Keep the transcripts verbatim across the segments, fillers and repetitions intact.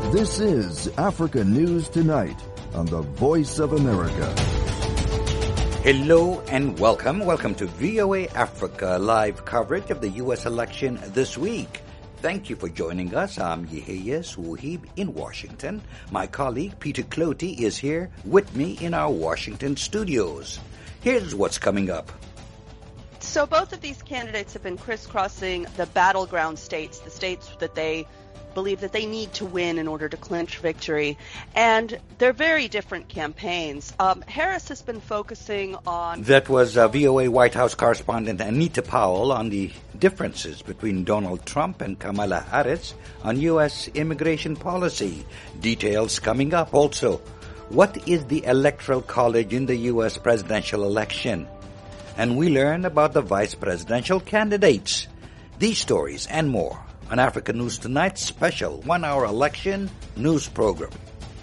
This is Africa News Tonight on the Voice of America. Hello and welcome. Welcome to V O A Africa live coverage of the U S election this week. Thank you for joining us. I'm Yehia Suhib in Washington. My colleague Peter Cloty is here with me in our Washington studios. Here's what's coming up. So both of these candidates have been crisscrossing the battleground states, the states that they believe that they need to win in order to clinch victory. And they're very different campaigns. Um, Harris has been focusing on... That was uh, V O A White House correspondent Anita Powell on the differences between Donald Trump and Kamala Harris on U S immigration policy. Details coming up also. What is the Electoral College in the U S presidential election? And we learn about the vice presidential candidates. These stories and more on Africa News Tonight's special one-hour election news program.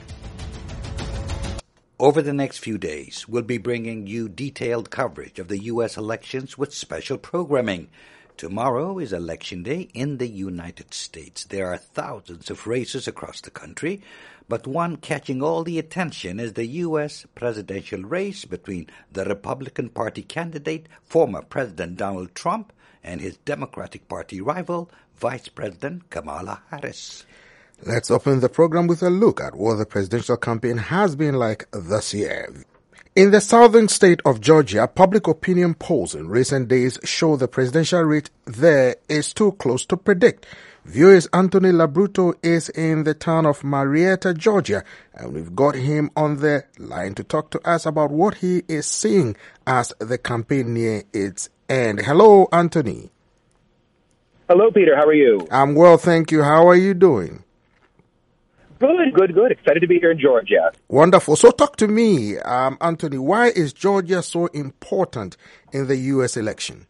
Over the next few days, we'll be bringing you detailed coverage of the U S elections with special programming. Tomorrow is Election Day in the United States. There are thousands of races across the country, but one catching all the attention is the U S presidential race between the Republican Party candidate, former President Donald Trump, and his Democratic Party rival, Vice President Kamala Harris. Let's open the program with a look at what the presidential campaign has been like this year. In the southern state of Georgia, public opinion polls in recent days show the presidential race there is too close to predict. V O A's Anthony Labruto is in the town of Marietta, Georgia, and we've got him on the line to talk to us about what he is seeing as the campaign near its end. Hello, Anthony. Hello, Peter. How are you? I'm well, thank you. How are you doing? Good, good, good. Excited to be here in Georgia. Wonderful. So talk to me, um, Anthony. Why is Georgia so important in the U S election?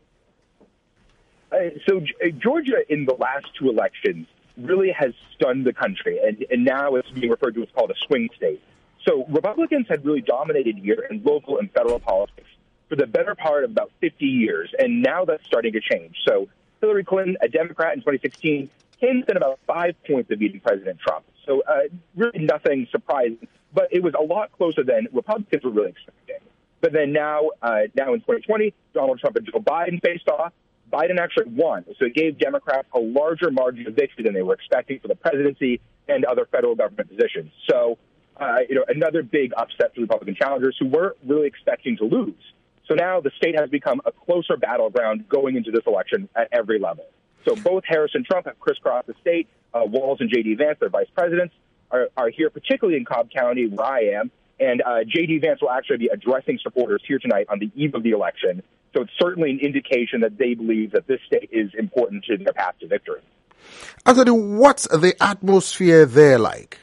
Uh, so uh, Georgia, in the last two elections, really has stunned the country, and, and now it's being referred to as called a swing state. So Republicans had really dominated here in local and federal politics for the better part of about fifty years, and now that's starting to change. So Hillary Clinton, a Democrat in twenty sixteen, came within about five points of beating President Trump. So uh, really nothing surprising, but it was a lot closer than Republicans were really expecting. But then now, uh, now in twenty twenty, Donald Trump and Joe Biden faced off. Biden actually won, so it gave Democrats a larger margin of victory than they were expecting for the presidency and other federal government positions. So, uh, you know, another big upset for Republican challengers who weren't really expecting to lose. So now the state has become a closer battleground going into this election at every level. So both Harris and Trump have crisscrossed the state. Uh, Walz and J D. Vance, their vice presidents, are, are here, particularly in Cobb County, where I am. And uh, J D. Vance will actually be addressing supporters here tonight on the eve of the election. So it's certainly an indication that they believe that this state is important to their path to victory. Anthony, what's the atmosphere there like?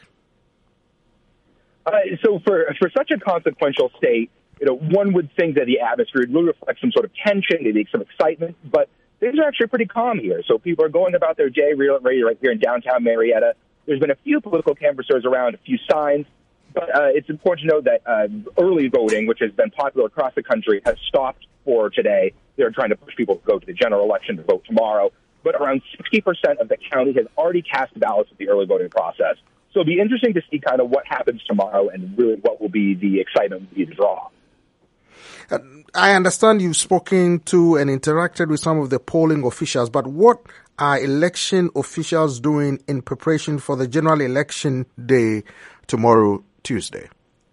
Uh, so for for such a consequential state, you know, one would think that the atmosphere would really reflect some sort of tension, maybe some excitement, but things are actually pretty calm here. So people are going about their day really right here in downtown Marietta. There's been a few political canvassers around, a few signs, but uh, it's important to note that uh, early voting, which has been popular across the country, has stopped for today. They're trying to push people to go to the general election to vote tomorrow. But around sixty percent of the county has already cast ballots with the early voting process. So it'll be interesting to see kind of what happens tomorrow and really what will be the excitement, will be the draw. Uh, I understand you've spoken to and interacted with some of the polling officials, but what are election officials doing in preparation for the general election day tomorrow, Tuesday?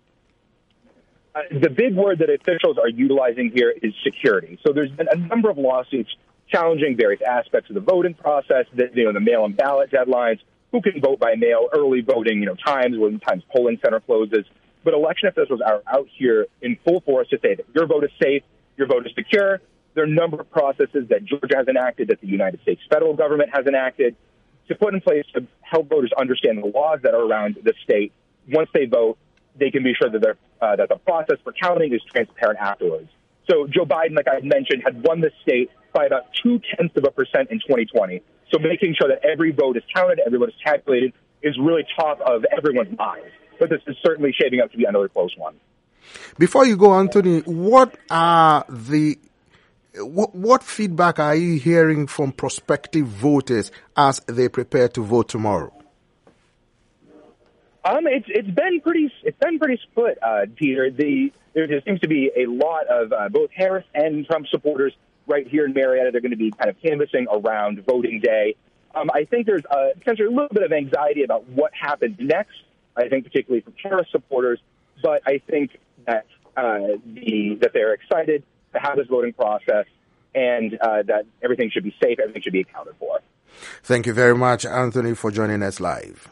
Uh, the big word that officials are utilizing here is security. So there's been a number of lawsuits challenging various aspects of the voting process, the, you know, the mail-in ballot deadlines, who can vote by mail, early voting, you know, times when times polling center closes. But election officials are out here in full force to say that your vote is safe, your vote is secure. There are a number of processes that Georgia has enacted, that the United States federal government has enacted, to put in place to help voters understand the laws that are around the state. Once they vote, they can be sure that, they're, uh, that the process for counting is transparent afterwards. So Joe Biden, like I mentioned, had won the state by about two-tenths of a percent in twenty twenty. So making sure that every vote is counted, every vote is calculated, is really top of everyone's minds. But this is certainly shaping up to be another close one. Before you go, Anthony, what are the what, what feedback are you hearing from prospective voters as they prepare to vote tomorrow? Um, it's it's been pretty it's been pretty split, uh, Peter. The there just seems to be a lot of uh, both Harris and Trump supporters right here in Marietta. They're going to be kind of canvassing around voting day. Um, I think there's uh, potentially a little bit of anxiety about what happens next. I think particularly from Harris supporters, but I think that uh, the that they're excited to have this voting process and uh, that everything should be safe, everything should be accounted for. Thank you very much, Anthony, for joining us live.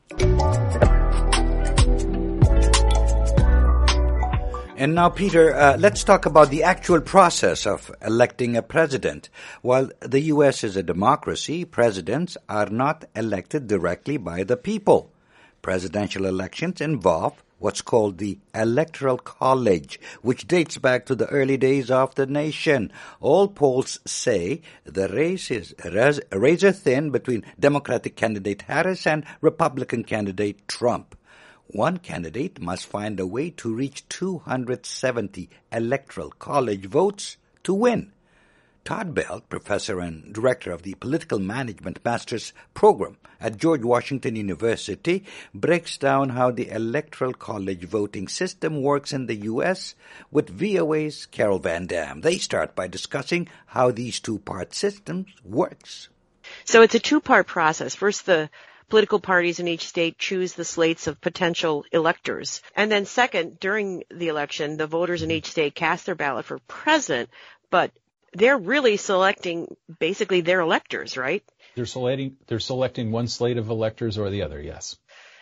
And now, Peter, uh, let's talk about the actual process of electing a president. While the U S is a democracy, presidents are not elected directly by the people. Presidential elections involve what's called the Electoral College, which dates back to the early days of the nation. All polls say the race is razor thin between Democratic candidate Harris and Republican candidate Trump. One candidate must find a way to reach two hundred seventy Electoral College votes to win. Todd Belt, professor and director of the Political Management Master's Program at George Washington University, breaks down how the Electoral College voting system works in the U S with V O A's Carol Van Dam. They start by discussing how these two-part systems works. So it's a two-part process. First, the political parties in each state choose the slates of potential electors. And then second, during the election, the voters in each state cast their ballot for president, but they're really selecting basically their electors, right? They're selecting, they're selecting one slate of electors or the other, yes.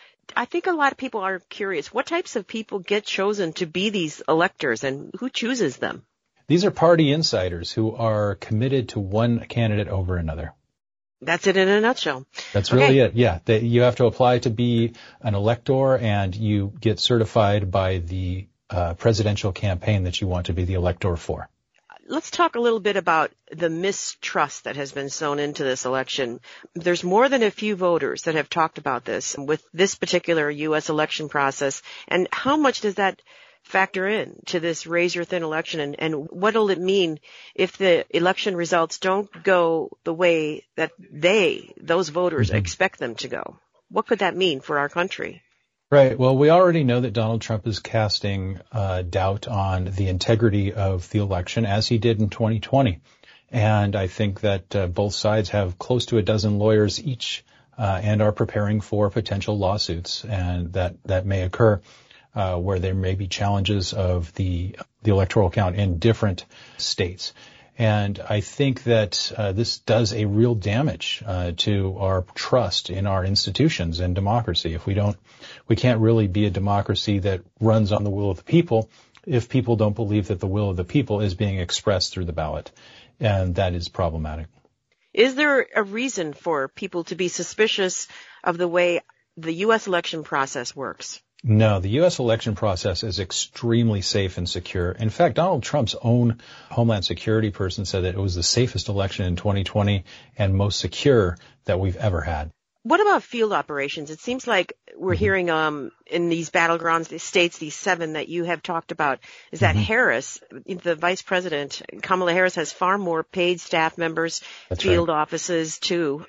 I think a lot of people are curious. What types of people get chosen to be these electors, and who chooses them? These are party insiders who are committed to one candidate over another. That's it in a nutshell. That's okay. really it, yeah. They, you have to apply to be an elector, and you get certified by the uh, presidential campaign that you want to be the elector for. Let's talk a little bit about the mistrust that has been sown into this election. There's more than a few voters that have talked about this with this particular U S election process. And how much does that factor in to this razor-thin election? And, and what will it mean if the election results don't go the way that they, those voters, mm-hmm. expect them to go? What could that mean for our country? Right. Well, we already know that Donald Trump is casting uh, doubt on the integrity of the election, as he did in twenty twenty. And I think that uh, both sides have close to a dozen lawyers each uh, and are preparing for potential lawsuits, and that, that may occur uh, where there may be challenges of the, the electoral count in different states. And I think that uh, this does a real damage uh, to our trust in our institutions and democracy. If we don't, we can't really be a democracy that runs on the will of the people if people don't believe that the will of the people is being expressed through the ballot. And that is problematic. Is there a reason for people to be suspicious of the way the U S election process works? No, the U S election process is extremely safe and secure. In fact, Donald Trump's own Homeland Security person said that it was the safest election in twenty twenty and most secure that we've ever had. What about field operations? It seems like we're mm-hmm. hearing um in these battlegrounds, these states, these seven that you have talked about, is that mm-hmm. Harris, the vice president, Kamala Harris, has far more paid staff members, That's field right. offices too.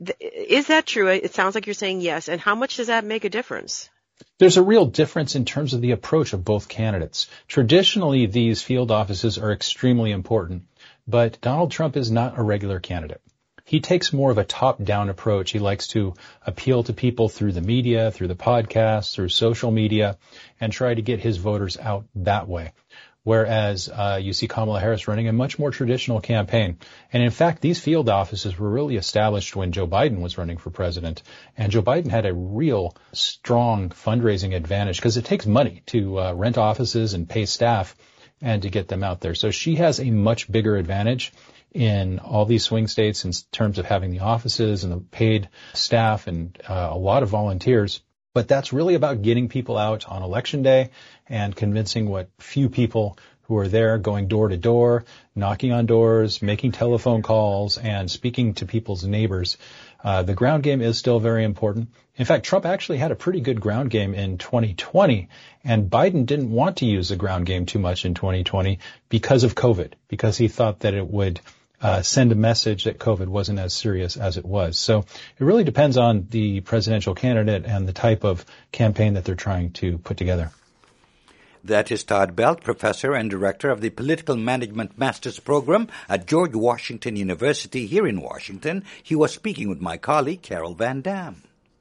Is that true? It sounds like you're saying yes. And how much does that make a difference? There's a real difference in terms of the approach of both candidates. Traditionally, these field offices are extremely important, but Donald Trump is not a regular candidate. He takes more of a top-down approach. He likes to appeal to people through the media, through the podcasts, through social media, and try to get his voters out that way. Whereas uh, you see Kamala Harris running a much more traditional campaign. And in fact, these field offices were really established when Joe Biden was running for president. And Joe Biden had a real strong fundraising advantage because it takes money to uh, rent offices and pay staff and to get them out there. So she has a much bigger advantage in all these swing states in terms of having the offices and the paid staff and uh, a lot of volunteers. But that's really about getting people out on election day and convincing what few people who are there, going door to door, knocking on doors, making telephone calls, and speaking to people's neighbors. Uh, the ground game is still very important. In fact, Trump actually had a pretty good ground game in twenty twenty, and Biden didn't want to use the ground game too much in twenty twenty because of COVID, because he thought that it would uh, send a message that COVID wasn't as serious as it was. So it really depends on the presidential candidate and the type of campaign that they're trying to put together. That is Todd Belt, professor and director of the Political Management Master's Program at George Washington University here in Washington. He was speaking with my colleague, Carol Van Dam.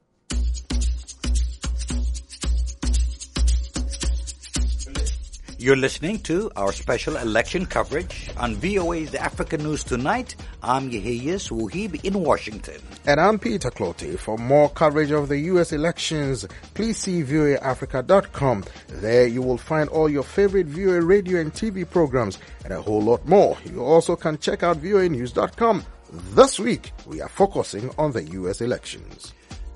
You're listening to our special election coverage on V O A's Africa News Tonight. I'm Yehiyas Wuhib in Washington. And I'm Peter Cloty. For more coverage of the U S elections, please see V O A Africa dot com. There you will find all your favorite V O A radio and T V programs and a whole lot more. You also can check out V O A News dot com. This week, we are focusing on the U S elections.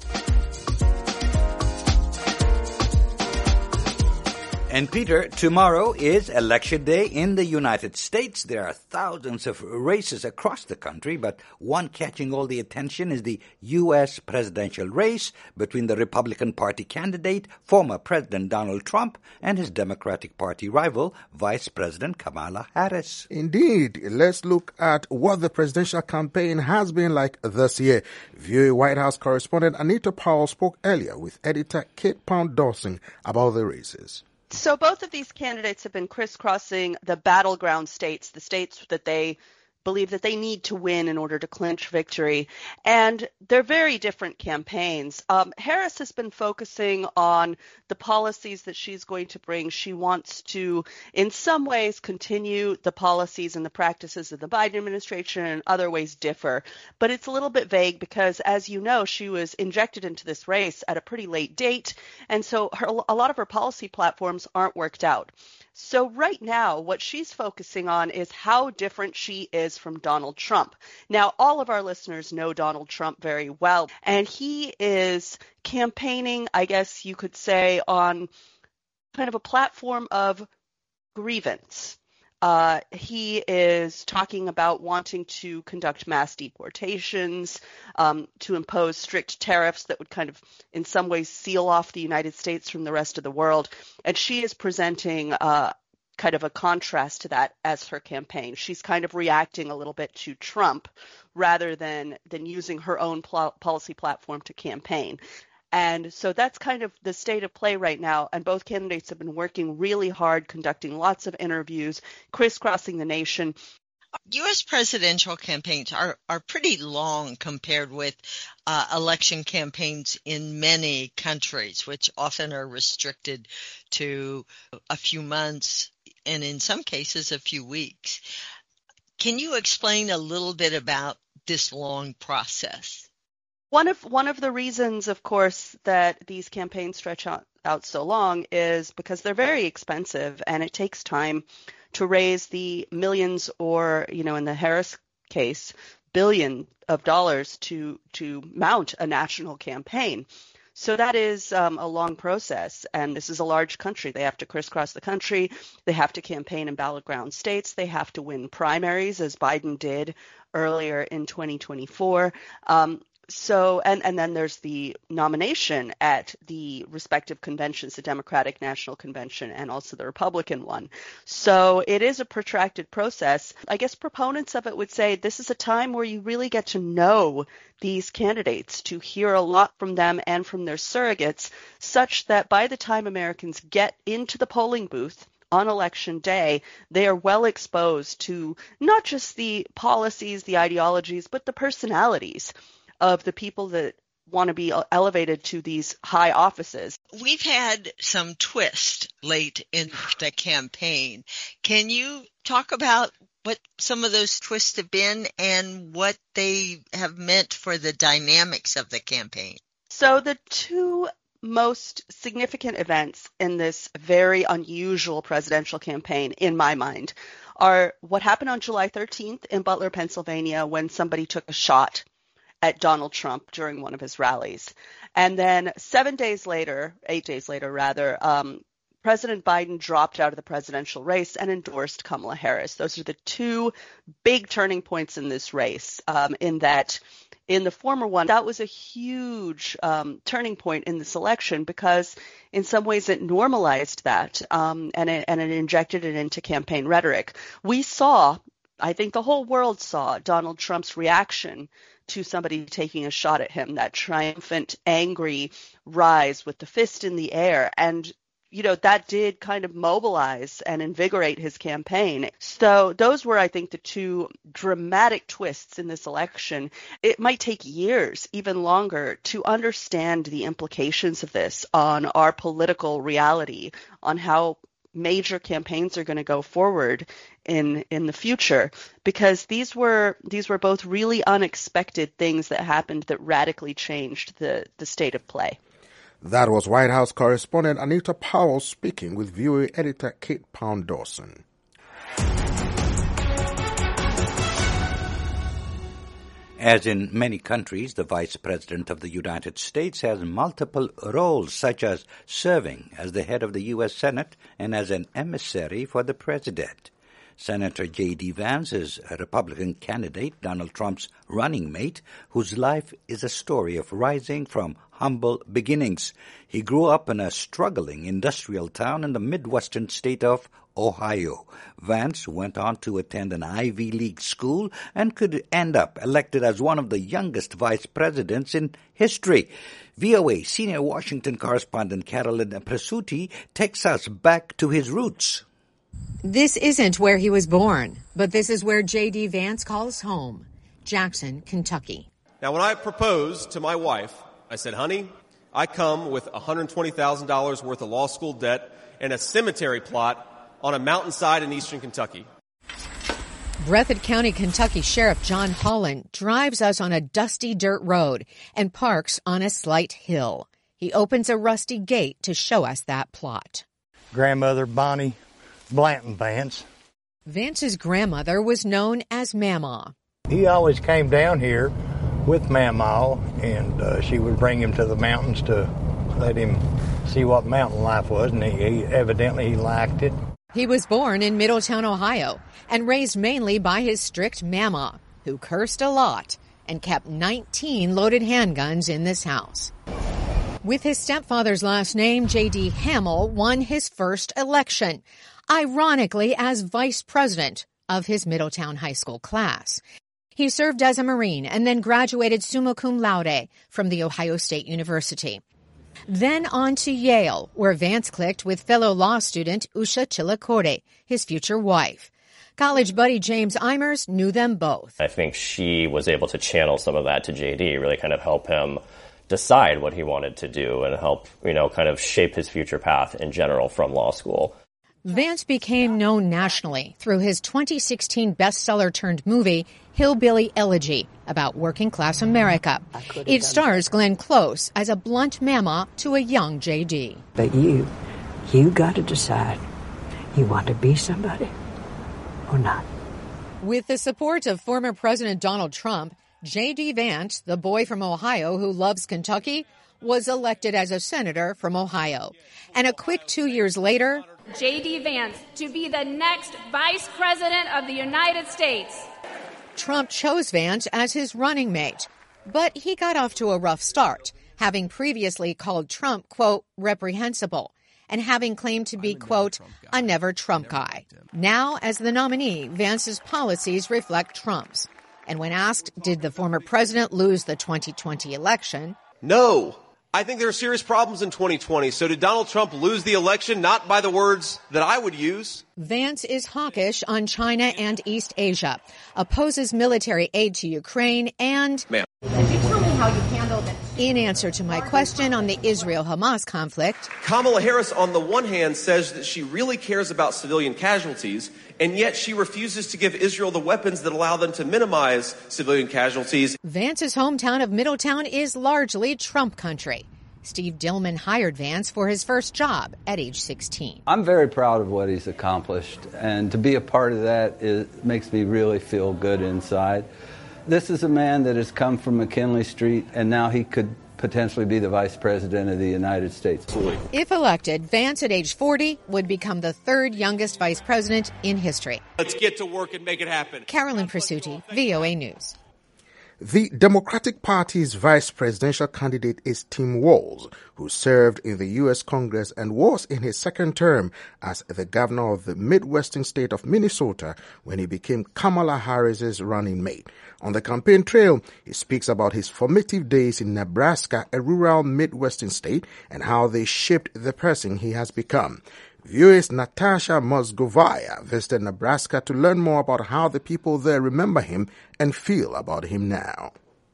And Peter, tomorrow is Election Day in the United States. There are thousands of races across the country, but one catching all the attention is the U S presidential race between the Republican Party candidate, former President Donald Trump, and his Democratic Party rival, Vice President Kamala Harris. Indeed. Let's look at what the presidential campaign has been like this year. V O A White House correspondent Anita Powell spoke earlier with editor Kate Pound-Dawson about the races. So both of these candidates have been crisscrossing the battleground states, the states that they believe that they need to win in order to clinch victory. And they're very different campaigns. Um, Harris has been focusing on the policies that she's going to bring. She wants to, in some ways, continue the policies and the practices of the Biden administration, and in other ways differ. But it's a little bit vague because, as you know, she was injected into this race at a pretty late date. And so her, a lot of her policy platforms aren't worked out. So right now, what she's focusing on is how different she is from Donald Trump. Now, all of our listeners know Donald Trump very well, and he is campaigning, I guess you could say, on kind of a platform of grievance. Uh, he is talking about wanting to conduct mass deportations, um, to impose strict tariffs that would kind of, in some ways, seal off the United States from the rest of the world. And she is presenting uh, kind of a contrast to that as her campaign. She's kind of reacting a little bit to Trump rather than, than using her own pl- policy platform to campaign. And so that's kind of the state of play right now. And both candidates have been working really hard, conducting lots of interviews, crisscrossing the nation. U S presidential campaigns are, are pretty long compared with uh, election campaigns in many countries, which often are restricted to a few months and in some cases a few weeks. Can you explain a little bit about this long process? One of one of the reasons, of course, that these campaigns stretch out, out so long is because they're very expensive, and it takes time to raise the millions, or, you know, in the Harris case, billion of dollars to to mount a national campaign. So that is um, a long process, and this is a large country. They have to crisscross the country. They have to campaign in battleground states. They have to win primaries, as Biden did earlier in twenty twenty-four. Um, So, and, and then there's the nomination at the respective conventions, the Democratic National Convention and also the Republican one. So it is a protracted process. I guess proponents of it would say this is a time where you really get to know these candidates, to hear a lot from them and from their surrogates, such that by the time Americans get into the polling booth on election day, they are well exposed to not just the policies, the ideologies, but the personalities of the people that want to be elevated to these high offices. We've had some twist late in the campaign. Can you talk about what some of those twists have been and what they have meant for the dynamics of the campaign? So the two most significant events in this very unusual presidential campaign, in my mind, are what happened on July thirteenth in Butler, Pennsylvania, when somebody took a shot at Donald Trump during one of his rallies. And then seven days later, eight days later rather, um, President Biden dropped out of the presidential race and endorsed Kamala Harris. Those are the two big turning points in this race, um, in that in the former one, that was a huge um, turning point in this election because in some ways it normalized that um, and, it, and it injected it into campaign rhetoric. We saw I think the whole world saw Donald Trump's reaction to somebody taking a shot at him, that triumphant, angry rise with the fist in the air. And, you know, that did kind of mobilize and invigorate his campaign. So those were, I think, the two dramatic twists in this election. It might take years, even longer, to understand the implications of this on our political reality, on how major campaigns are going to go forward in in the future, because these were these were both really unexpected things that happened that radically changed the the state of play. That was White House correspondent Anita Powell speaking with V O A editor Kate Pound Dawson. As in many countries, the Vice President of the United States has multiple roles, such as serving as the head of the U S Senate and as an emissary for the President. Senator J D. Vance is a Republican candidate, Donald Trump's running mate, whose life is a story of rising from humble beginnings. He grew up in a struggling industrial town in the Midwestern state of Ohio. Vance went on to attend an Ivy League school and could end up elected as one of the youngest vice presidents in history. V O A senior Washington correspondent Carolyn Presutti takes us back to his roots. This isn't where he was born, but this is where J D. Vance calls home, Jackson, Kentucky. Now, when I proposed to my wife, I said, honey, I come with one hundred twenty thousand dollars worth of law school debt and a cemetery plot on a mountainside in eastern Kentucky. Breathitt County, Kentucky Sheriff John Holland drives us on a dusty dirt road and parks on a slight hill. He opens a rusty gate to show us that plot. Grandmother Bonnie Blanton Vance. Vance's grandmother was known as Mamaw. He always came down here with Mamaw, and uh, she would bring him to the mountains to let him see what mountain life was, and he, he evidently he liked it. He was born in Middletown, Ohio, and raised mainly by his strict Mamaw, who cursed a lot and kept nineteen loaded handguns in this house. With his stepfather's last name, J D. Hamill won his first election, ironically as vice president of his Middletown high school class. He served as a Marine and then graduated summa cum laude from The Ohio State University. Then on to Yale, where Vance clicked with fellow law student Usha Chilakore, his future wife. College buddy James Eimers knew them both. I think she was able to channel some of that to J D, really kind of help him decide what he wanted to do and help, you know, kind of shape his future path in general from law school. Vance became known nationally through his twenty sixteen bestseller-turned-movie, Hillbilly Elegy, about working-class America. It stars Glenn Close as a blunt mama to a young J D. But you, you got to decide. You want to be somebody or not. With the support of former President Donald Trump, J D. Vance, the boy from Ohio who loves Kentucky, was elected as a senator from Ohio. And a quick two years later, J D. Vance to be the next Vice President of the United States. Trump chose Vance as his running mate, but he got off to a rough start, having previously called Trump, quote, reprehensible, and having claimed to be, quote, a never Trump guy. Now, as the nominee, Vance's policies reflect Trump's. And when asked, did the former president lose the twenty twenty election? No. I think there are serious problems in twenty twenty. So did Donald Trump lose the election? Not by the words that I would use. Vance is hawkish on China and East Asia, opposes military aid to Ukraine, and... Ma'am. Could you tell me how you handled it? In answer to my question on the Israel-Hamas conflict... Kamala Harris, on the one hand, says that she really cares about civilian casualties, and yet she refuses to give Israel the weapons that allow them to minimize civilian casualties. Vance's hometown of Middletown is largely Trump country. Steve Dillman hired Vance for his first job at age sixteen. I'm very proud of what he's accomplished, and to be a part of that is, makes me really feel good inside. This is a man that has come from McKinley Street, and now he could potentially be the Vice President of the United States. If elected, Vance at age forty would become the third youngest vice president in history. Let's get to work and make it happen. Carolyn Presutti, V O A News. The Democratic Party's vice presidential candidate is Tim Walz, who served in the U S Congress and was in his second term as the governor of the Midwestern state of Minnesota when he became Kamala Harris's running mate. On the campaign trail, he speaks about his formative days in Nebraska, a rural Midwestern state, and how they shaped the person he has become. V O A's Natasha Mosgovaya visited Nebraska to learn more about how the people there remember him and feel about him now.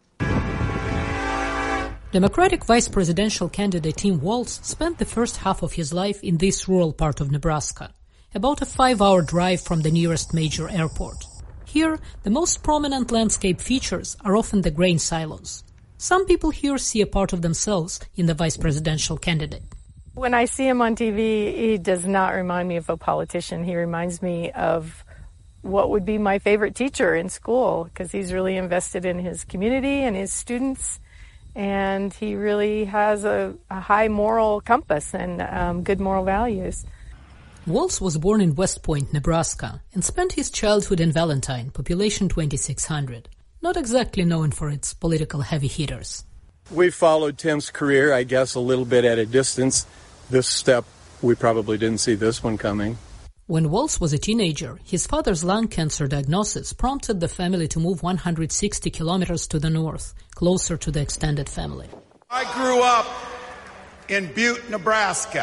Democratic vice presidential candidate Tim Walz spent the first half of his life in this rural part of Nebraska, about a five-hour drive from the nearest major airport. Here, the most prominent landscape features are often the grain silos. Some people here see a part of themselves in the vice presidential candidate. When I see him on T V, he does not remind me of a politician. He reminds me of what would be my favorite teacher in school, because he's really invested in his community and his students, and he really has a, a high moral compass and um, good moral values. Walz was born in West Point, Nebraska, and spent his childhood in Valentine, population twenty-six hundred, not exactly known for its political heavy hitters. We followed Tim's career, I guess, a little bit at a distance. This step, we probably didn't see this one coming. When Walz was a teenager, his father's lung cancer diagnosis prompted the family to move one hundred sixty kilometers to the north, closer to the extended family. I grew up in Butte, Nebraska,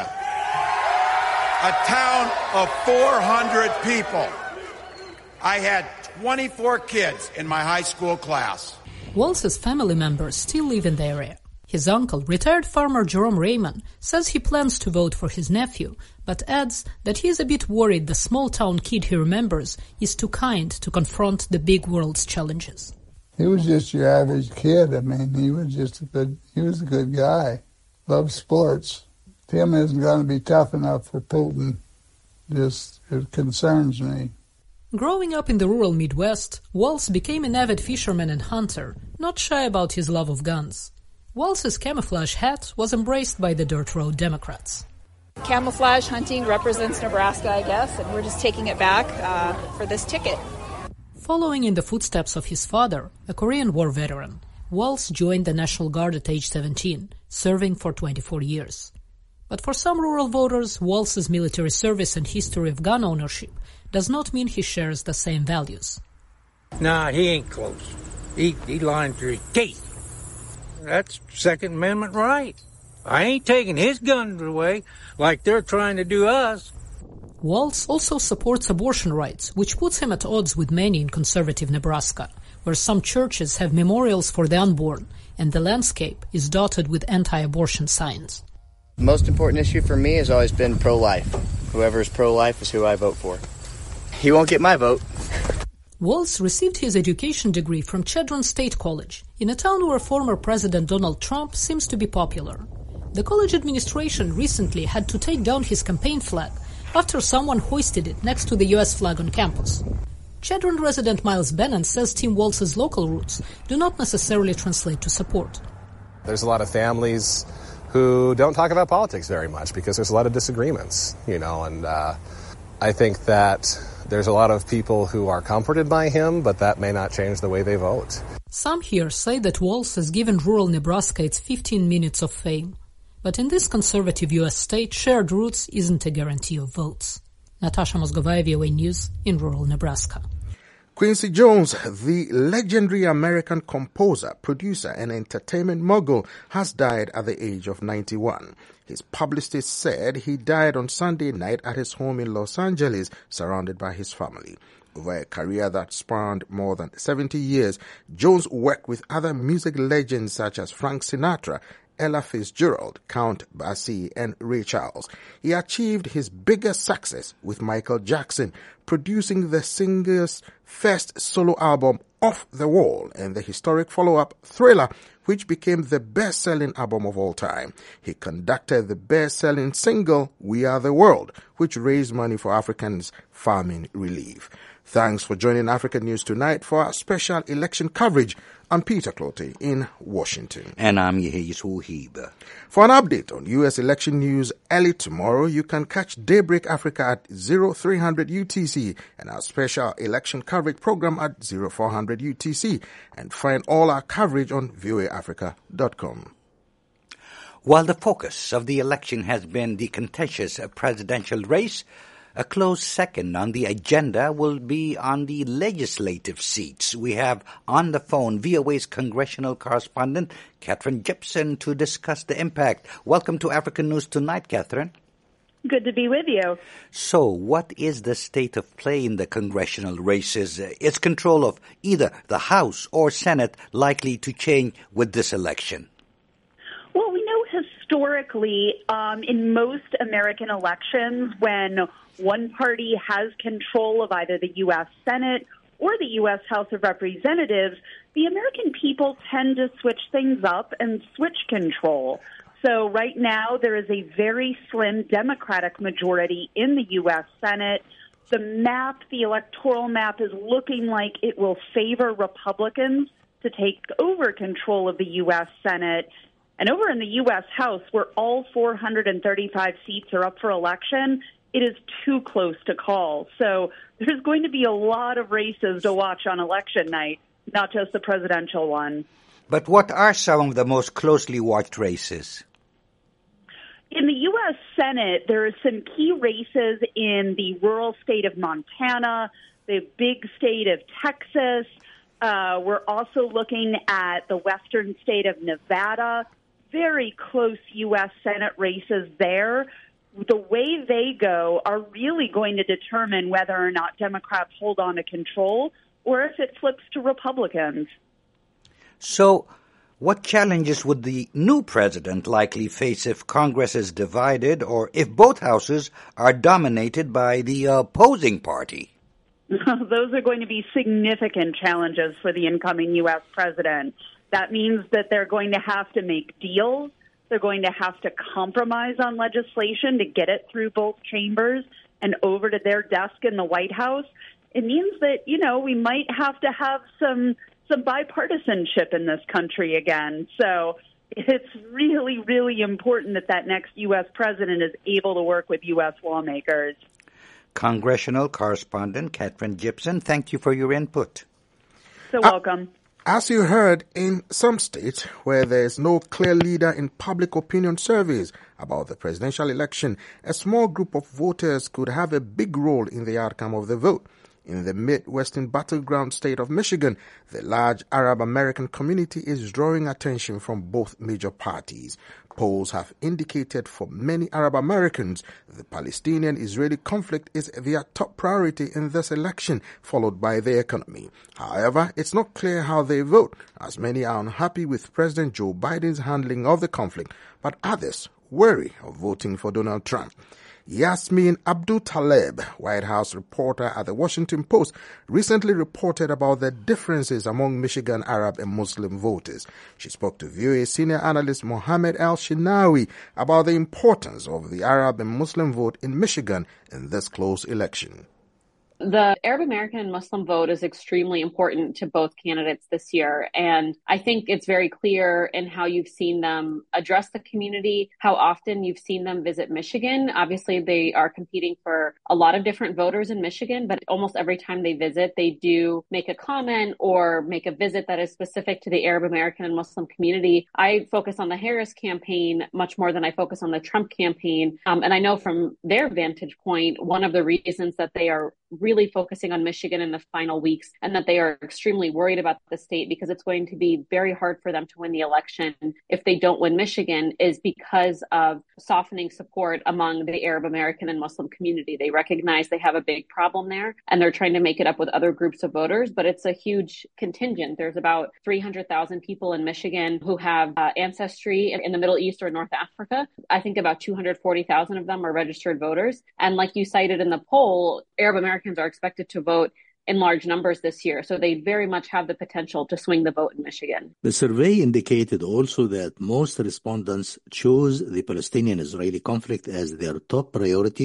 a town of four hundred people. I had twenty-four kids in my high school class. Walz's family members still live in the area. His uncle, retired farmer Jerome Raymond, says he plans to vote for his nephew, but adds that he is a bit worried the small-town kid he remembers is too kind to confront the big world's challenges. He was just your average kid. I mean, he was just a good, he was a good guy. Loved sports. Tim isn't going to be tough enough for Putin. Just, it concerns me. Growing up in the rural Midwest, Walz became an avid fisherman and hunter, not shy about his love of guns. Walz's camouflage hat was embraced by the dirt road Democrats. Camouflage hunting represents Nebraska, I guess, and we're just taking it back uh, for this ticket. Following in the footsteps of his father, a Korean War veteran, Walz joined the National Guard at age seventeen, serving for twenty-four years. But for some rural voters, Walz's military service and history of gun ownership does not mean he shares the same values. Nah, he ain't close. He, he lying through his teeth. That's Second Amendment right. I ain't taking his guns away like they're trying to do us. Walz also supports abortion rights, which puts him at odds with many in conservative Nebraska, where some churches have memorials for the unborn, and the landscape is dotted with anti-abortion signs. The most important issue for me has always been pro-life. Whoever is pro-life is who I vote for. He won't get my vote. Walz received his education degree from Chadron State College, in a town where former President Donald Trump seems to be popular. The college administration recently had to take down his campaign flag after someone hoisted it next to the U S flag on campus. Chadron resident Miles Bennon says Tim Walz's local roots do not necessarily translate to support. There's a lot of families who don't talk about politics very much because there's a lot of disagreements, you know, and uh, I think that there's a lot of people who are comforted by him, but that may not change the way they vote. Some here say that Walz has given rural Nebraska its fifteen minutes of fame. But in this conservative U S state, shared roots isn't a guarantee of votes. Natasha Mosgovaya, V O A News, in rural Nebraska. Quincy Jones, the legendary American composer, producer, and entertainment mogul, has died at the age of ninety-one. His publicist said he died on Sunday night at his home in Los Angeles, surrounded by his family. Over a career that spanned more than seventy years, Jones worked with other music legends such as Frank Sinatra, Ella Fitzgerald, Count Basie, and Ray Charles. He achieved his biggest success with Michael Jackson, producing the singer's first solo album, Off the Wall, and the historic follow-up, Thriller, which became the best-selling album of all time. He conducted the best-selling single, We Are the World, which raised money for Africans' famine relief. Thanks for joining African News Tonight for our special election coverage. I'm Peter Clote in Washington. And I'm Yehis Wuhiba. For an update on U S election news early tomorrow, you can catch Daybreak Africa at oh three hundred U T C and our special election coverage program at oh four hundred U T C, and find all our coverage on V O A Africa dot com. While the focus of the election has been the contentious presidential race, a close second on the agenda will be on the legislative seats. We have on the phone V O A's congressional correspondent, Catherine Gibson, to discuss the impact. Welcome to African News Tonight, Catherine. Good to be with you. So, what is the state of play in the congressional races? Is control of either the House or Senate likely to change with this election? Well, we know historically um, in most American elections, when one party has control of either the U S Senate or the U S House of Representatives, the American people tend to switch things up and switch control. So right now there is a very slim Democratic majority in the U S Senate. The map, the electoral map, is looking like it will favor Republicans to take over control of the U S Senate. And over in the U S House, where all four hundred thirty-five seats are up for election, it is too close to call. So there's going to be a lot of races to watch on election night, not just the presidential one. But what are some of the most closely watched races? In the U S Senate, there are some key races in the rural state of Montana, the big state of Texas. Uh, we're also looking at the western state of Nevada. Very close U S Senate races there. The way they go are really going to determine whether or not Democrats hold on to control or if it flips to Republicans. So, what challenges would the new president likely face if Congress is divided or if both houses are dominated by the opposing party? Those are going to be significant challenges for the incoming U S president. That means that they're going to have to make deals. They're going to have to compromise on legislation to get it through both chambers and over to their desk in the White House. It means that, you know, we might have to have some some bipartisanship in this country again. So it's really, really important that that next U S president is able to work with U S lawmakers. Congressional correspondent Catherine Gibson, thank you for your input. So welcome. Uh, as you heard, in some states where there is no clear leader in public opinion surveys about the presidential election, a small group of voters could have a big role in the outcome of the vote. In the Midwestern battleground state of Michigan, the large Arab American community is drawing attention from both major parties. Polls have indicated for many Arab Americans the Palestinian-Israeli conflict is their top priority in this election, followed by the economy. However, it's not clear how they vote, as many are unhappy with President Joe Biden's handling of the conflict, but others wary of voting for Donald Trump. Yasmin Abdul-Taleb, White House reporter at the Washington Post, recently reported about the differences among Michigan Arab and Muslim voters. She spoke to V O A senior analyst Mohammed Al-Shinawi about the importance of the Arab and Muslim vote in Michigan in this close election. The Arab American and Muslim vote is extremely important to both candidates this year. And I think it's very clear in how you've seen them address the community, how often you've seen them visit Michigan. Obviously, they are competing for a lot of different voters in Michigan, but almost every time they visit, they do make a comment or make a visit that is specific to the Arab American and Muslim community. I focus on the Harris campaign much more than I focus on the Trump campaign. Um, and I know from their vantage point, one of the reasons that they are really focusing on Michigan in the final weeks and that they are extremely worried about the state because it's going to be very hard for them to win the election if they don't win Michigan is because of softening support among the Arab American and Muslim community. They recognize they have a big problem there and they're trying to make it up with other groups of voters, but it's a huge contingent. There's about three hundred thousand people in Michigan who have uh, ancestry in the Middle East or North Africa. I think about two hundred forty thousand of them are registered voters. And like you cited in the poll, Arab Americans are expected to vote in large numbers this year. So they very much have the potential to swing the vote in Michigan. The survey indicated also that most respondents chose the Palestinian-Israeli conflict as their top priority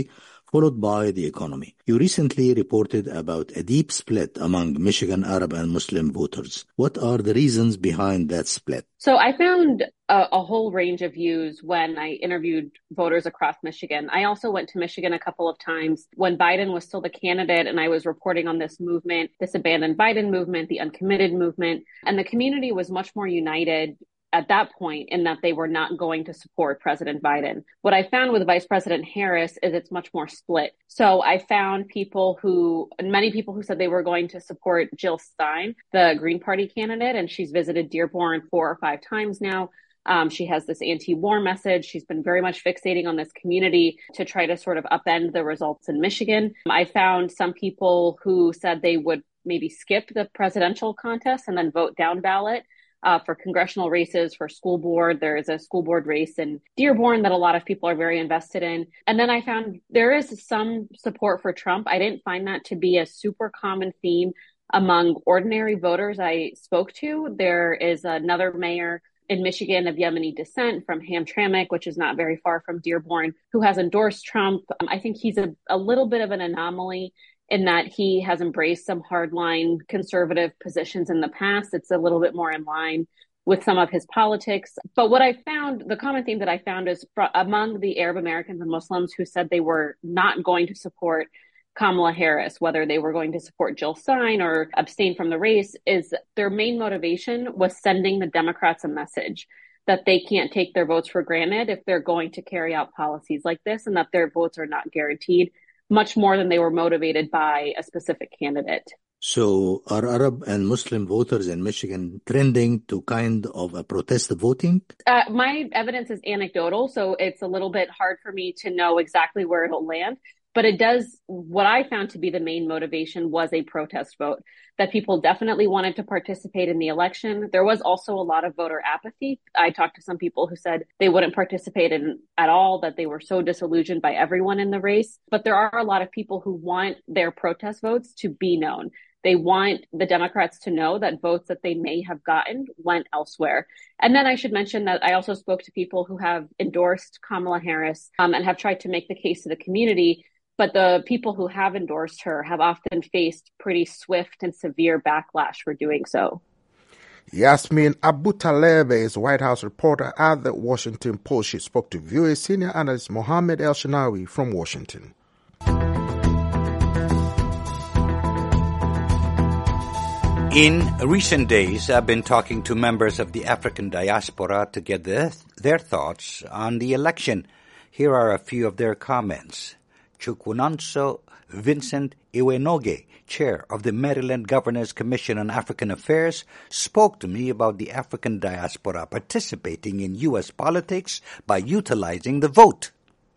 followed by the economy. You recently reported about a deep split among Michigan Arab and Muslim voters. What are the reasons behind that split? So I found a, a whole range of views when I interviewed voters across Michigan. I also went to Michigan a couple of times when Biden was still the candidate, and I was reporting on this movement, this abandoned Biden movement, the uncommitted movement, and the community was much more united at that point in that they were not going to support President Biden. What I found with Vice President Harris is it's much more split. So I found people who, and many people who said they were going to support Jill Stein, the Green Party candidate, and she's visited Dearborn four or five times now. Um, she has this anti-war message. She's been very much fixating on this community to try to sort of upend the results in Michigan. I found some people who said they would maybe skip the presidential contest and then vote down ballot. Uh, for congressional races, for school board. There is a school board race in Dearborn that a lot of people are very invested in. And then I found there is some support for Trump. I didn't find that to be a super common theme among ordinary voters I spoke to. There is another mayor in Michigan of Yemeni descent from Hamtramck, which is not very far from Dearborn, who has endorsed Trump. Um, I think he's a, a little bit of an anomaly in that he has embraced some hardline conservative positions in the past. It's a little bit more in line with some of his politics. But what I found, the common theme that I found is fr- among the Arab Americans and Muslims who said they were not going to support Kamala Harris, whether they were going to support Jill Stein or abstain from the race, is their main motivation was sending the Democrats a message that they can't take their votes for granted if they're going to carry out policies like this, and that their votes are not guaranteed, much more than they were motivated by a specific candidate. So are Arab and Muslim voters in Michigan trending to kind of a protest voting? Uh, my evidence is anecdotal, so it's a little bit hard for me to know exactly where it'll land. But it does, what I found to be the main motivation was a protest vote, that people definitely wanted to participate in the election. There was also a lot of voter apathy. I talked to some people who said they wouldn't participate in at all, that they were so disillusioned by everyone in the race. But there are a lot of people who want their protest votes to be known. They want the Democrats to know that votes that they may have gotten went elsewhere. And then I should mention that I also spoke to people who have endorsed Kamala Harris um, and have tried to make the case to the community. But the people who have endorsed her have often faced pretty swift and severe backlash for doing so. Yasmin Abutaleb is White House reporter at the Washington Post. She spoke to V O A senior analyst Mohammed El-Shinawi from Washington. In recent days, I've been talking to members of the African diaspora to get their, their thoughts on the election. Here are a few of their comments. Chukwunonso Vincent Iwenoge, chair of the Maryland Governor's Commission on African Affairs, spoke to me about the African diaspora participating in U S politics by utilizing the vote.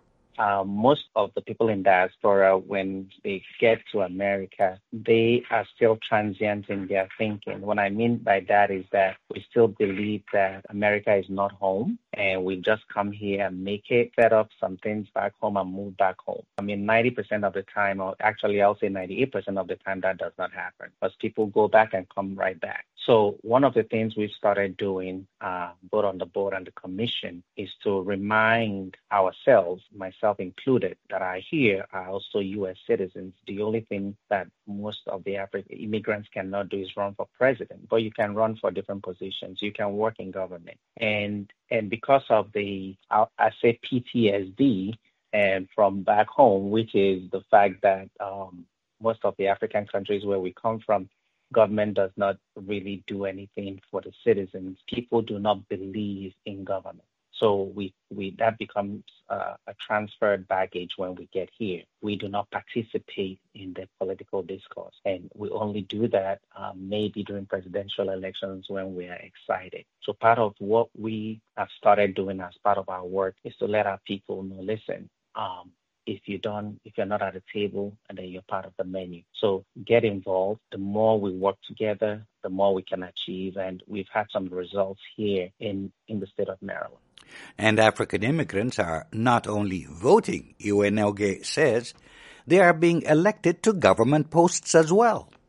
Uh, most of the people in diaspora, when they get to America, they are still transient in their thinking. What I mean by that is that we still believe that America is not home, and we just come here and make it, set up some things back home and move back home. I mean, ninety percent of the time, or actually I'll say ninety-eight percent of the time, that does not happen, because people go back and come right back. So one of the things we've started doing, uh, both on the board and the commission, is to remind ourselves, myself included, that are here are also U S citizens. The only thing that most of the African immigrants cannot do is run for president, but you can run for different positions. You can work in government. And and because of the, I say P T S D, and from back home, which is the fact that um, most of the African countries where we come from, government does not really do anything for the citizens. People do not believe in government. So we, we that becomes uh, a transferred baggage when we get here. We do not participate in the political discourse. And we only do that um, maybe during presidential elections when we are excited. So part of what we have started doing as part of our work is to let our people know, listen, um, if you don't, if you're not at the table, and then you're part of the menu. So get involved. The more we work together, the more we can achieve. And we've had some results here in, in the state of Maryland. And African immigrants are not only voting, Iwenoge says, they are being elected to government posts as well.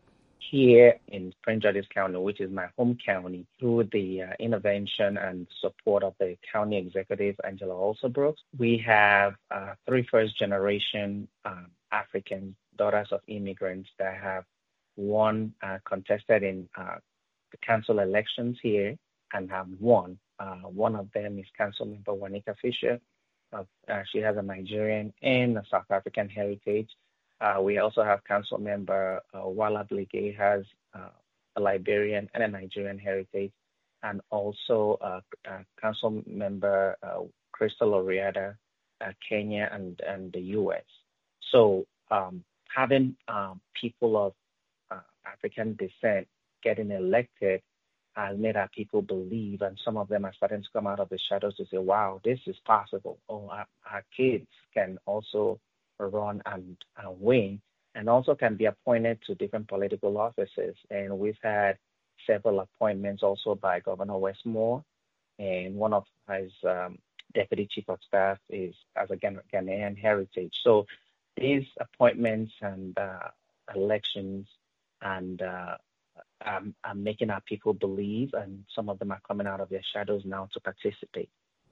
here in Prince George's County, which is my home county, through the uh, intervention and support of the county executive, Angela Olson-Brooks, we have uh, three first-generation um, African daughters of immigrants that have won, uh, contested in uh, the council elections here and have won. Uh, one of them is Councilmember Wanika Fisher. Uh, uh, she has a Nigerian and a South African heritage. Uh, we also have Councilmember uh, Wala Blige, has uh, a Liberian and a Nigerian heritage, and also uh, uh, Councilmember uh, Crystal Oriada, uh, Kenya and, and the U S. So um, having um, people of uh, African descent getting elected has made our people believe, and some of them are starting to come out of the shadows to say, wow, this is possible. Oh, our, our kids can also run and uh, win, and also can be appointed to different political offices. And we've had several appointments also by Governor Westmore, and one of his um, deputy chief of staff is as a Ghanaian heritage. So these appointments and uh, elections and uh, um, are making our people believe, and some of them are coming out of their shadows now to participate.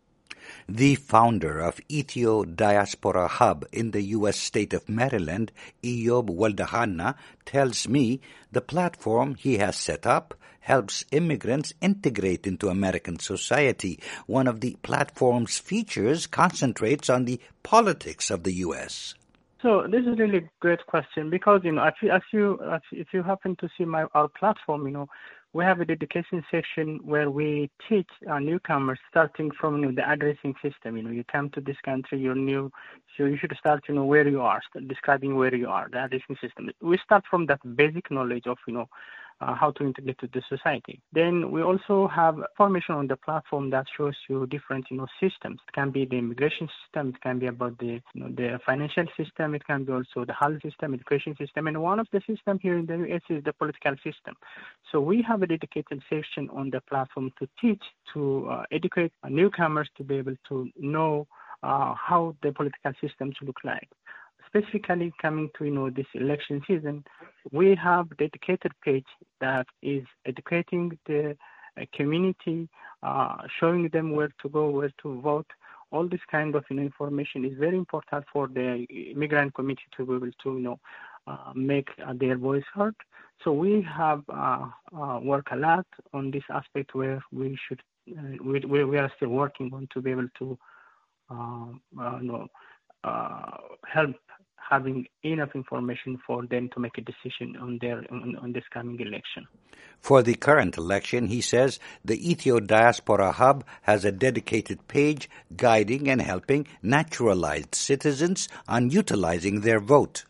The founder of Ethio Diaspora Hub in the U S state of Maryland, Eyob Waldahana, tells me the platform he has set up helps immigrants integrate into American society. One of the platform's features concentrates on the politics of the U S. So this is really a great question because, you know, as you, as you, as if you happen to see my our platform, you know, we have a dedication section where we teach uh, newcomers starting from, you know, the addressing system. You know, you come to this country, you're new, so you should start, you know, where you are, start describing where you are, the addressing system. We start from that basic knowledge of, you know, uh, how to integrate to the society. Then we also have information on the platform that shows you different, you know, systems. It can be the immigration system, it can be about the, you know, the financial system, it can be also the health system, education system, and one of the systems here in the U S is the political system. So we have a dedicated section on the platform to teach, to uh, educate newcomers to be able to know uh, how the political systems look like. Specifically coming to, you know, this election season, we have a dedicated page that is educating the uh, community, uh, showing them where to go, where to vote. All this kind of, you know, information is very important for the immigrant community to be able to, you know, uh, make uh, their voice heard. So we have uh, uh, worked a lot on this aspect where we should, uh, we, we are still working on to be able to, uh, uh, you know, uh, help having enough information for them to make a decision on their on, on this coming election. For the current election, he says, the Ethio Diaspora Hub has a dedicated page guiding and helping naturalized citizens on utilizing their vote.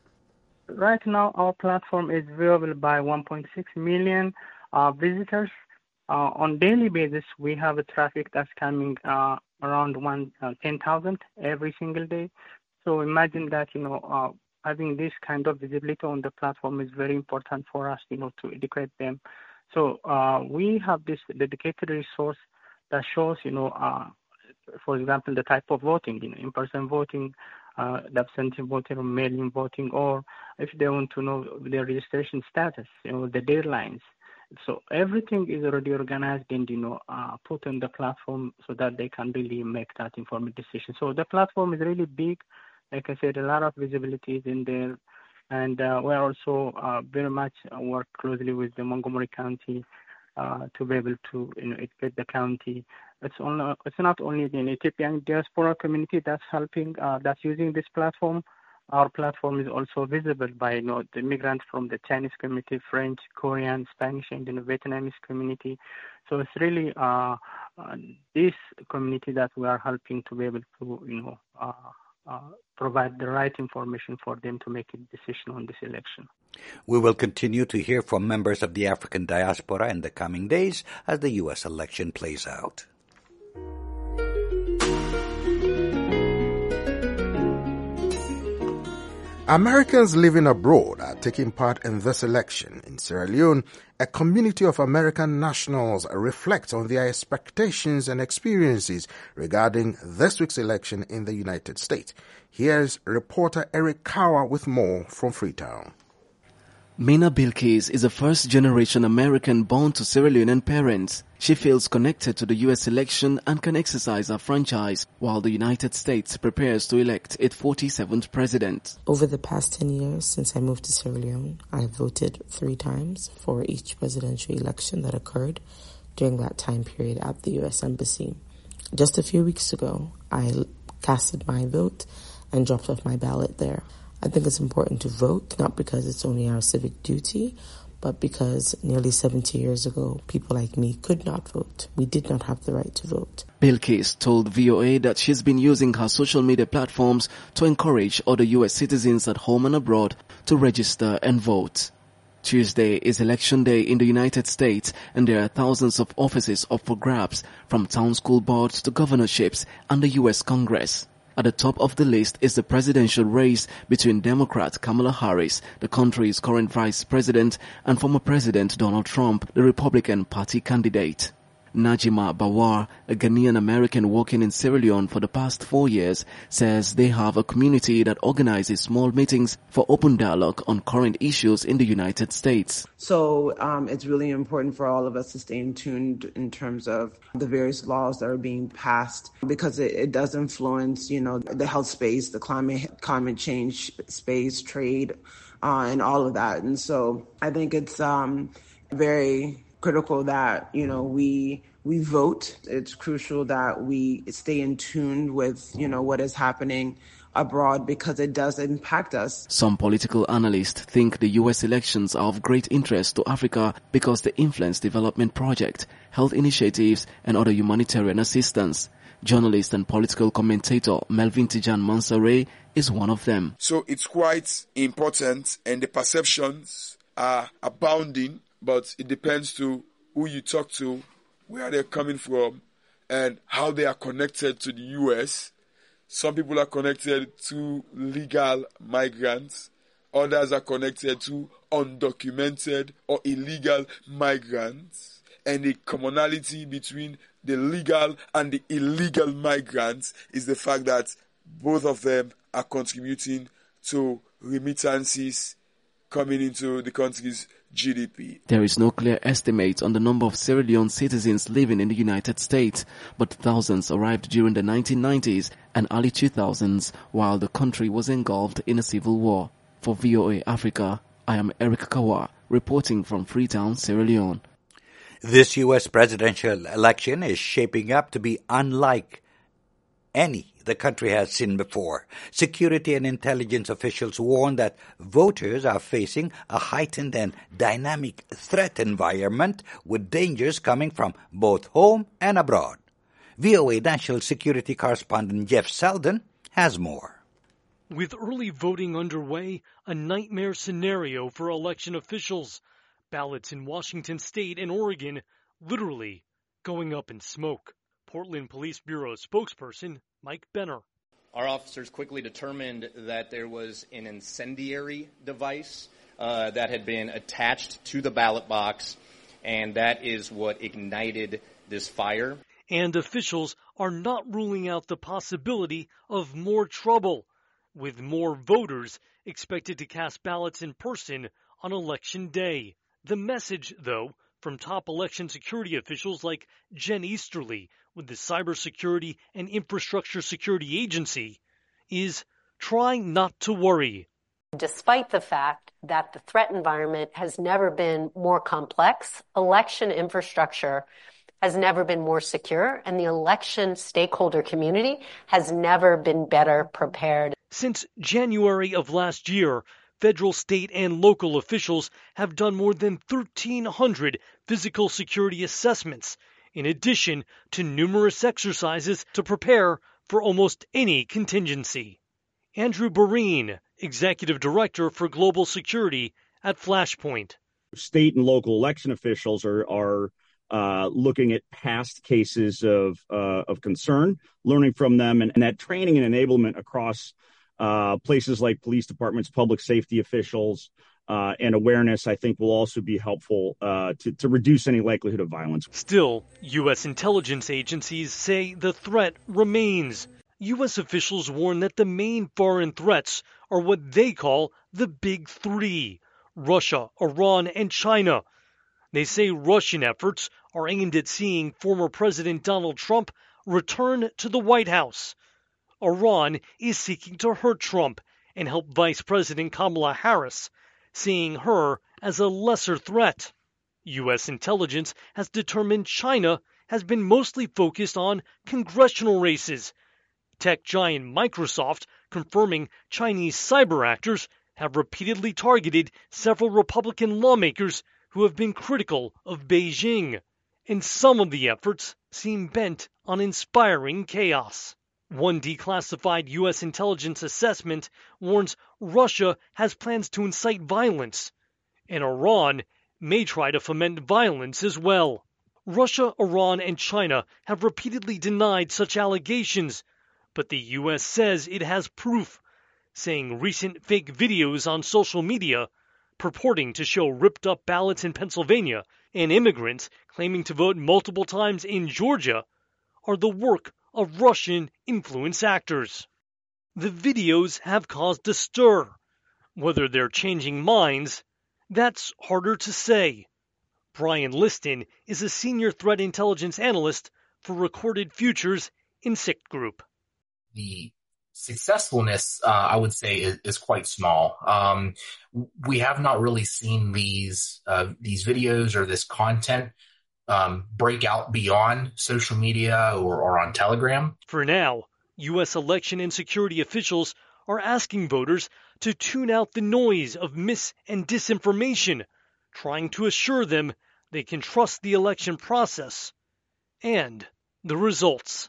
Right now, our platform is viewable by one point six million uh, visitors. Uh, on daily basis, we have a traffic that's coming uh, around one uh, ten thousand every single day. So imagine that, you know, uh, having this kind of visibility on the platform is very important for us, you know, to educate them. So uh, we have this dedicated resource that shows, you know, uh, for example, the type of voting, you know, in-person voting, uh, the absentee voting or mail-in voting, or if they want to know their registration status, you know, the deadlines. So everything is already organized and, you know, uh, put on the platform so that they can really make that informed decision. So the platform is really big. Like I said, a lot of visibility is in there. And uh, we're also uh, very much uh, work closely with the Montgomery County uh, to be able to, you know, educate the county. It's, only, it's not only the Ethiopian diaspora community that's helping, uh, that's using this platform. Our platform is also visible by, you know, the immigrants from the Chinese community, French, Korean, Spanish, and the Vietnamese community. So it's really uh, uh, this community that we are helping to be able to, you know, uh, uh, provide the right information for them to make a decision on this election. We will continue to hear from members of the African diaspora in the coming days as the U S election plays out. Americans living abroad are taking part in this election. In Sierra Leone, a community of American nationals reflect on their expectations and experiences regarding this week's election in the United States. Here's reporter Eric Kawa with more from Freetown. Mina Bilkis is a first-generation American born to Sierra Leonean parents. She feels connected to the U S election and can exercise her franchise while the United States prepares to elect its forty-seventh president. Over the past ten years since I moved to Sierra Leone, I have voted three times for each presidential election that occurred during that time period at the U S Embassy. Just a few weeks ago, I casted my vote and dropped off my ballot there. I think it's important to vote, not because it's only our civic duty, but because nearly seventy years ago, people like me could not vote. We did not have the right to vote. Bilkis told V O A that she's been using her social media platforms to encourage other U S citizens at home and abroad to register and vote. Tuesday is election day in the United States, and there are thousands of offices up for grabs, from town school boards to governorships and the U S Congress. At the top of the list is the presidential race between Democrat Kamala Harris, the country's current vice president, and former President Donald Trump, the Republican Party candidate. Najima Bawar, a Ghanaian American working in Sierra Leone for the past four years, says they have a community that organizes small meetings for open dialogue on current issues in the United States. So um, it's really important for all of us to stay in tune in terms of the various laws that are being passed, because it, it does influence, you know, the health space, the climate climate change space, trade, uh, and all of that. And so I think it's um, very critical that, you know, we we vote. It's crucial that we stay in tune with, you know, what is happening abroad, because it does impact us. Some political analysts think the U S elections are of great interest to Africa because they influence development projects, health initiatives, and other humanitarian assistance. Journalist and political commentator Melvin Tijan Mansaray is one of them. So it's quite important, and the perceptions are abounding, but it depends to who you talk to, where they're coming from, and how they are connected to the U S. Some people are connected to legal migrants. Others are connected to undocumented or illegal migrants. And the commonality between the legal and the illegal migrants is the fact that both of them are contributing to remittances coming into the country's G D P. There is no clear estimate on the number of Sierra Leone citizens living in the United States, but thousands arrived during the nineteen nineties and early two thousands while the country was engulfed in a civil war. For V O A Africa, I am Eric Kawa, reporting from Freetown, Sierra Leone. This U S presidential election is shaping up to be unlike any the country has seen before. Security and intelligence officials warn that voters are facing a heightened and dynamic threat environment with dangers coming from both home and abroad. V O A National Security Correspondent Jeff Selden has more. With early voting underway, a nightmare scenario for election officials. Ballots in Washington State and Oregon literally going up in smoke. Portland Police Bureau spokesperson Mike Benner. Our officers quickly determined that there was an incendiary device uh, that had been attached to the ballot box, and that is what ignited this fire. And officials are not ruling out the possibility of more trouble, with more voters expected to cast ballots in person on Election Day. The message, though, from top election security officials like Jen Easterly with the Cybersecurity and Infrastructure Security Agency, is try not to worry. Despite the fact that the threat environment has never been more complex, election infrastructure has never been more secure, and the election stakeholder community has never been better prepared. Since January of last year, federal, state, and local officials have done more than thirteen hundred physical security assessments, in addition to numerous exercises to prepare for almost any contingency. Andrew Barine, Executive Director for Global Security at Flashpoint. State and local election officials are, are uh, looking at past cases of, uh, of concern, learning from them, and, and that training and enablement across Uh, places like police departments, public safety officials, uh, and awareness, I think, will also be helpful uh, to, to reduce any likelihood of violence. Still, U S intelligence agencies say the threat remains. U S officials warn that the main foreign threats are what they call the Big Three: Russia, Iran, and China. They say Russian efforts are aimed at seeing former President Donald Trump return to the White House. Iran is seeking to hurt Trump and help Vice President Kamala Harris, seeing her as a lesser threat. U S intelligence has determined China has been mostly focused on congressional races. Tech giant Microsoft confirming Chinese cyber actors have repeatedly targeted several Republican lawmakers who have been critical of Beijing, and some of the efforts seem bent on inspiring chaos. One declassified U S intelligence assessment warns Russia has plans to incite violence, and Iran may try to foment violence as well. Russia, Iran, and China have repeatedly denied such allegations, but the U S says it has proof, saying recent fake videos on social media purporting to show ripped-up ballots in Pennsylvania and immigrants claiming to vote multiple times in Georgia are the work of Russian influence actors. The videos have caused a stir. Whether they're changing minds, that's harder to say. Brian Liston is a senior threat intelligence analyst for Recorded Futures in S I C Group. The successfulness, uh, I would say, is, is quite small. Um, we have not really seen these uh, these videos or this content um, break out beyond social media or, or on Telegram. For now, U S election and security officials are asking voters to tune out the noise of mis- and disinformation, trying to assure them they can trust the election process and the results.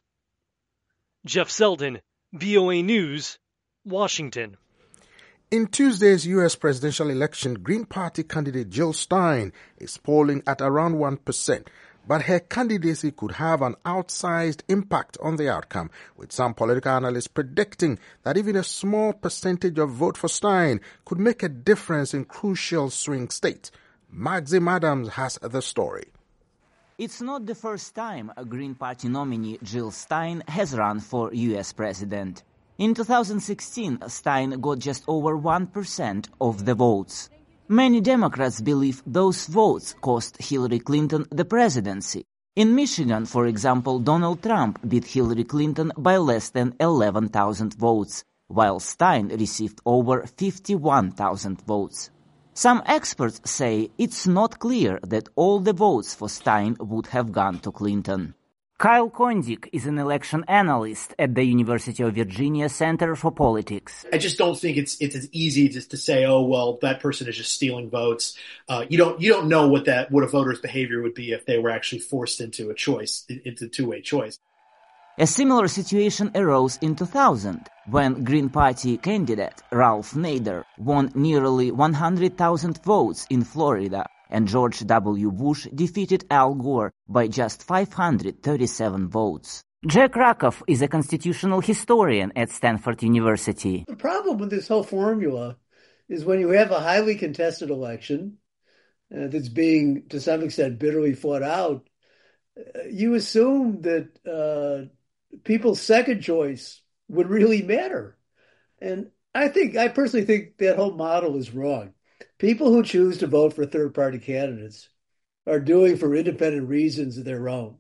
Jeff Selden, V O A News, Washington. In Tuesday's U S presidential election, Green Party candidate Jill Stein is polling at around one percent, but her candidacy could have an outsized impact on the outcome, with some political analysts predicting that even a small percentage of vote for Stein could make a difference in crucial swing states. Maxim Adams has the story. It's not the first time a Green Party nominee, Jill Stein, has run for U S president. In two thousand sixteen, Stein got just over one percent of the votes. Many Democrats believe those votes cost Hillary Clinton the presidency. In Michigan, for example, Donald Trump beat Hillary Clinton by less than eleven thousand votes, while Stein received over fifty-one thousand votes. Some experts say it's not clear that all the votes for Stein would have gone to Clinton. Kyle Kondik is an election analyst at the University of Virginia Center for Politics. I just don't think it's it's as easy just to say, oh well, that person is just stealing votes. Uh, you don't you don't know what that what a voter's behavior would be if they were actually forced into a choice, into a two-way choice. A similar situation arose in two thousand, when Green Party candidate Ralph Nader won nearly one hundred thousand votes in Florida, and George W. Bush defeated Al Gore by just five hundred thirty-seven votes. Jack Rakoff is a constitutional historian at Stanford University. The problem with this whole formula is when you have a highly contested election uh, that's being, to some extent, bitterly fought out, uh, you assume that uh, people's second choice would really matter. And I think, I personally think that whole model is wrong. People who choose to vote for third-party candidates are doing for independent reasons of their own.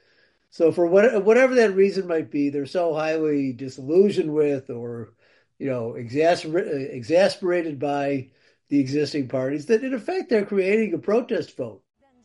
So for what, whatever that reason might be, they're so highly disillusioned with or, you know, exasper- exasperated by the existing parties that, in effect, they're creating a protest vote.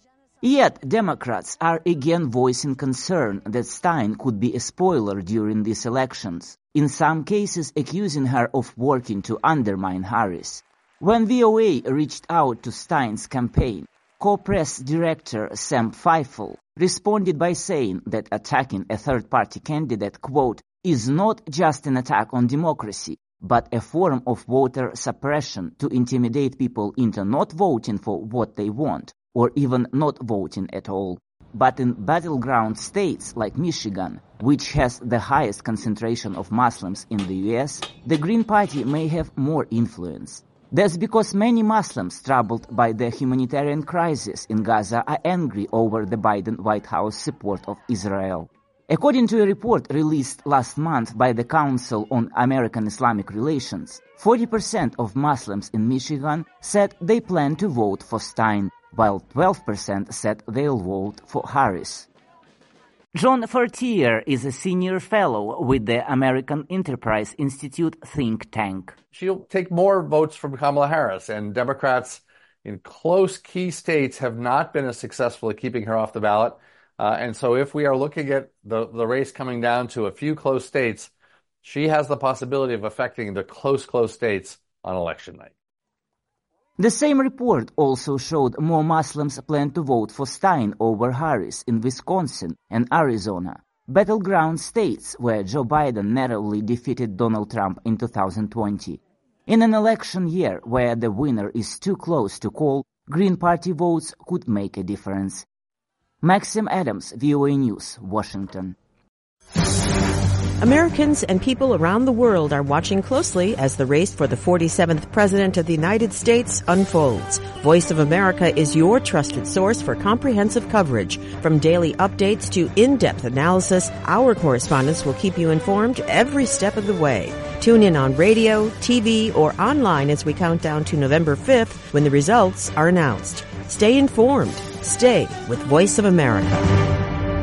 Yet Democrats are again voicing concern that Stein could be a spoiler during these elections, in some cases accusing her of working to undermine Harris. When V O A reached out to Stein's campaign, co-press director Sam Feifel responded by saying that attacking a third-party candidate, quote, is not just an attack on democracy, but a form of voter suppression to intimidate people into not voting for what they want, or even not voting at all. But in battleground states like Michigan, which has the highest concentration of Muslims in the U S, the Green Party may have more influence. That's because many Muslims troubled by the humanitarian crisis in Gaza are angry over the Biden White House support of Israel. According to a report released last month by the Council on American Islamic Relations, forty percent of Muslims in Michigan said they plan to vote for Stein, while twelve percent said they'll vote for Harris. John Fortier is a senior fellow with the American Enterprise Institute think tank. She'll take more votes from Kamala Harris, and Democrats in close key states have not been as successful at keeping her off the ballot. Uh, and so if we are looking at the, the race coming down to a few close states, she has the possibility of affecting the close, close states on election night. The same report also showed more Muslims plan to vote for Stein over Harris in Wisconsin and Arizona, battleground states where Joe Biden narrowly defeated Donald Trump in two thousand twenty. In an election year where the winner is too close to call, Green Party votes could make a difference. Maxim Adams, V O A News, Washington. Americans and people around the world are watching closely as the race for the forty-seventh President of the United States unfolds. Voice of America is your trusted source for comprehensive coverage. From daily updates to in-depth analysis, our correspondents will keep you informed every step of the way. Tune in on radio, T V, or online as we count down to November fifth when the results are announced. Stay informed. Stay with Voice of America.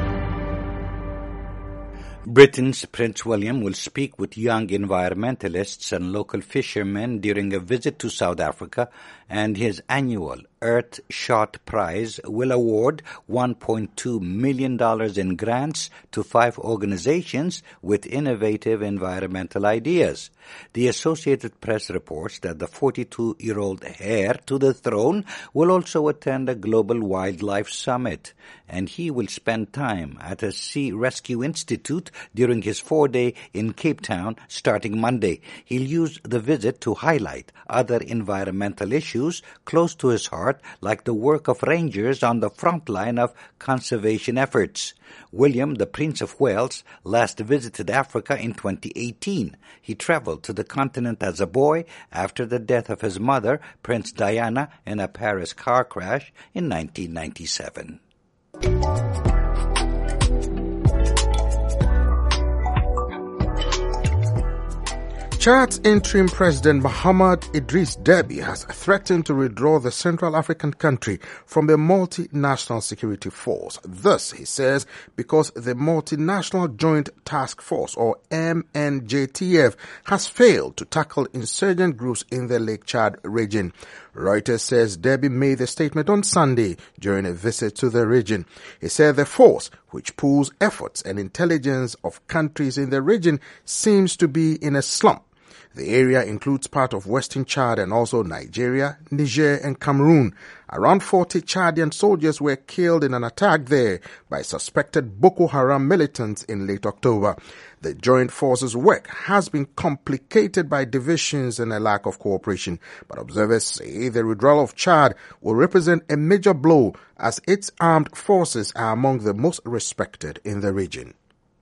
Britain's Prince William will speak with young environmentalists and local fishermen during a visit to South Africa, and his annual Earthshot Prize will award one point two million dollars in grants to five organizations with innovative environmental ideas. The Associated Press reports that the forty-two-year-old heir to the throne will also attend a global wildlife summit, and he will spend time at a Sea Rescue Institute during his four-day in Cape Town starting Monday. He'll use the visit to highlight other environmental issues close to his heart, like the work of rangers on the front line of conservation efforts. William, the Prince of Wales, last visited Africa in twenty eighteen. He traveled to the continent as a boy after the death of his mother, Princess Diana, in a Paris car crash in nineteen ninety-seven. Chad's interim president Mohamed Idris Deby has threatened to withdraw the Central African country from the multinational security force. This, he says, because the Multinational Joint Task Force, or M N J T F, has failed to tackle insurgent groups in the Lake Chad region. Reuters says Deby made the statement on Sunday during a visit to the region. He said the force, which pools efforts and intelligence of countries in the region, seems to be in a slump. The area includes part of Western Chad and also Nigeria, Niger, and Cameroon. Around forty Chadian soldiers were killed in an attack there by suspected Boko Haram militants in late October. The joint forces' work has been complicated by divisions and a lack of cooperation, but observers say the withdrawal of Chad will represent a major blow as its armed forces are among the most respected in the region.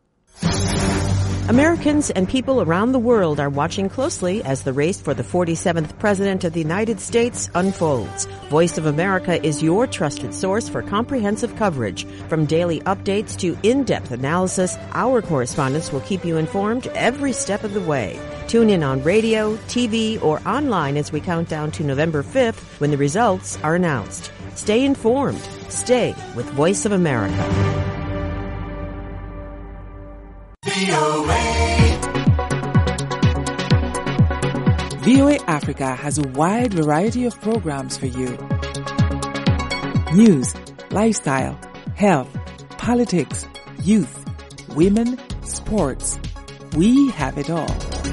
Americans and people around the world are watching closely as the race for the forty-seventh President of the United States unfolds. Voice of America is your trusted source for comprehensive coverage. From daily updates to in-depth analysis, our correspondents will keep you informed every step of the way. Tune in on radio, T V, or online as we count down to November fifth when the results are announced. Stay informed. Stay with Voice of America. V O A. V O A Africa has a wide variety of programs for you. News, lifestyle, health, politics, youth, women, sports. We have it all.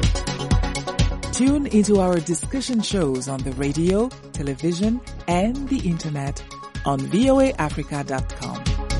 Tune into our discussion shows on the radio, television, and the internet on V O A Africa dot com.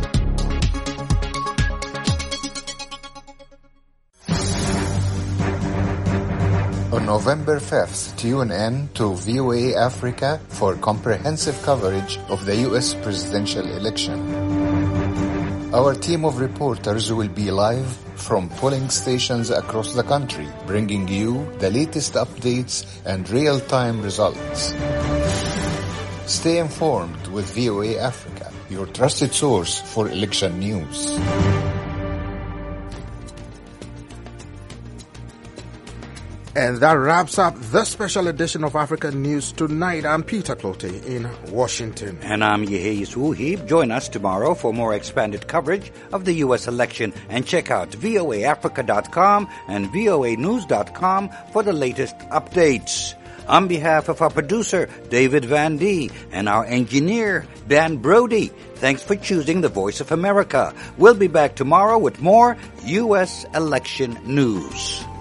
On November fifth, tune in to V O A Africa for comprehensive coverage of the U S presidential election. Our team of reporters will be live from polling stations across the country, bringing you the latest updates and real-time results. Stay informed with V O A Africa, your trusted source for election news. And that wraps up this special edition of Africa News Tonight. I'm Peter Clote in Washington. And I'm Yeheyes Wuhib. Join us tomorrow for more expanded coverage of the U S election. And check out V O A Africa dot com and V O A News dot com for the latest updates. On behalf of our producer, David Van Dee, and our engineer, Dan Brody, thanks for choosing the Voice of America. We'll be back tomorrow with more U S election news.